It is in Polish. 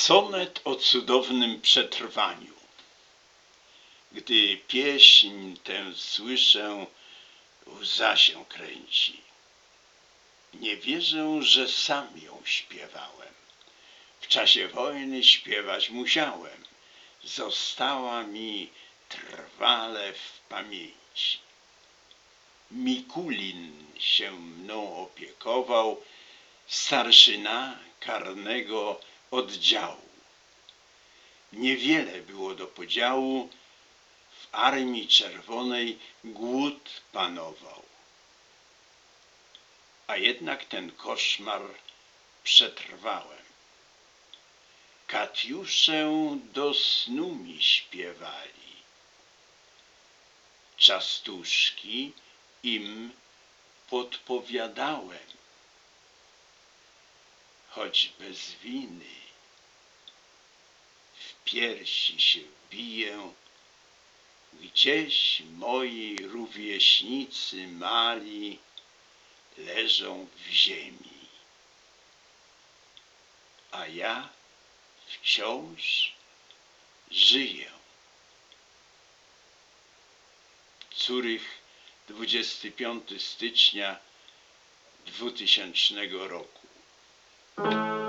Sonet o cudownym przetrwaniu. Gdy pieśń tę słyszę, łza się kręci. Nie wierzę, że sam ją śpiewałem. W czasie wojny śpiewać musiałem. Została mi trwale w pamięci. Mikulin się mną opiekował, starszyna karnego oddziału. Niewiele było do podziału, w Armii Czerwonej głód panował. A jednak ten koszmar przetrwałem. Katiusze do snu mi śpiewali, czastuszki im podpowiadałem. Choć bez winy w piersi się biję, gdzieś moi rówieśnicy mali leżą w ziemi, a ja wciąż żyję. Curych, 25 stycznia 2000 roku.